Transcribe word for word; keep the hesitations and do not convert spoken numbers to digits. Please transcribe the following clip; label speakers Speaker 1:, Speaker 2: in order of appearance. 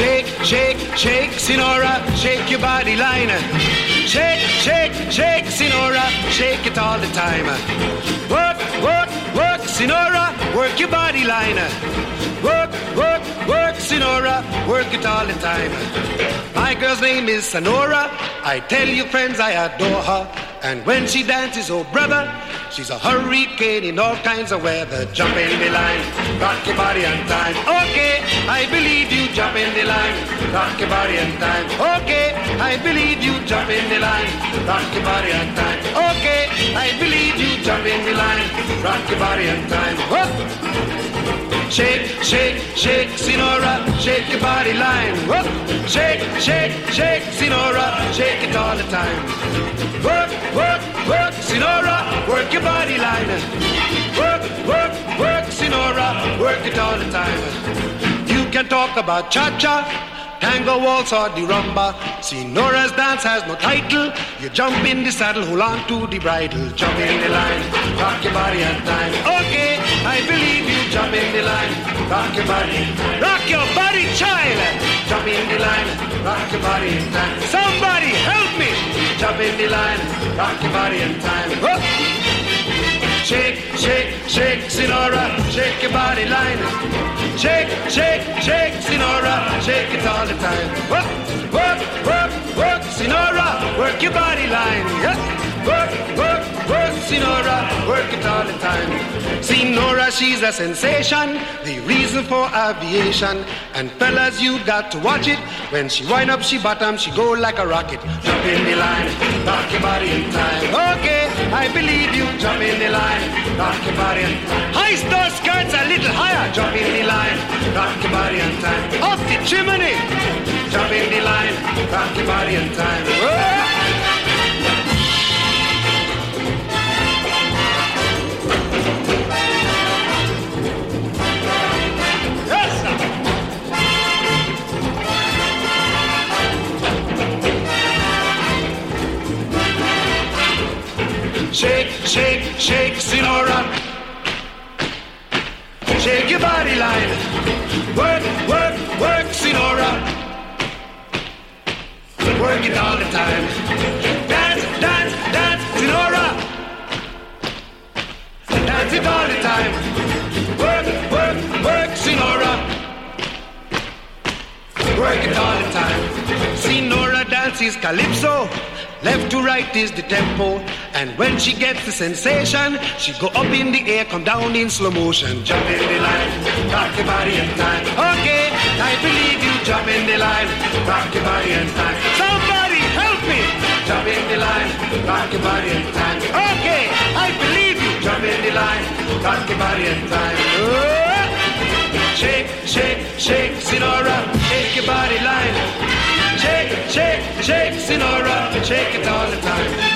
Speaker 1: Shake, shake, shake, Sinora, shake your body line. Shake, shake, shake, Sinora, shake it all the time. Work, work, work, Sinora, work your body line. Work, work, work, Sinora, work it all the time. My girl's name is Sonora. I tell you friends, I adore her. And when she dances, oh brother, she's a hurricane in all kinds of weather. Jump in the line, rock your body and time. Okay, I believe you, jump in the line, rock your body and time. Okay, I believe you, jump in the line, rock your body and time. Okay, I believe you, jump in the line, rock your body and time. Whoop. Shake, shake, shake, Sinora, shake your body line. Whoop. Shake, shake, shake, Sinora, shake it all the time. Work, work, work, Sinora, work your body line. Work, work, work, Sinora, work it all the time. You can talk about cha-cha, tango, waltz or the rumba. Sinora's dance has no title. You jump in the saddle, hold on to the bridle. Jump in the line, rock your body and time. Okay, I believe you, jump in the line, rock your body. Rock your body, child. Jump in the line, rock your body in time. Somebody help me. Jump in the line, rock your body in time. Whoop. Shake, shake, shake, Sinora, shake your body line. Shake, shake, shake, Sinora, shake it all the time. Work, work, work, work, Sinora, work your body line. Yep. Work, work, work, Sinora, work it all the time. Sinora, she's a sensation, the reason for aviation. And fellas, you got to watch it. When she wind up, she bottom, she go like a rocket. Jump in the line, rock your body in time. Okay, I believe you, jump in the line, rock your body in time. High star skirts a little higher, jump in the line, rock your body in time. Off the chimney, jump in the line, rock your body in time. Whoa. Shake, shake, shake, Sinora. Shake your body line. Work, work, work, Sinora. Work it all the time. Dance, dance, dance, Sinora. Dance it all the time. Work, work, work, Sinora. Work it all the time. Sinora dances calypso. Left to right is the tempo. And when she gets the sensation, she go up in the air, come down in slow motion. Jump in the line, rock your body in time. Okay, I believe you, jump in the line, rock your body in time. Somebody help me! Jump in the line, rock your body in time. Okay, I believe you, jump in the line, rock your body in time. Oh! Shake, shake, shake, Sinora, shake your body line. Shake, shake, shake, Sinora, shake it all the time.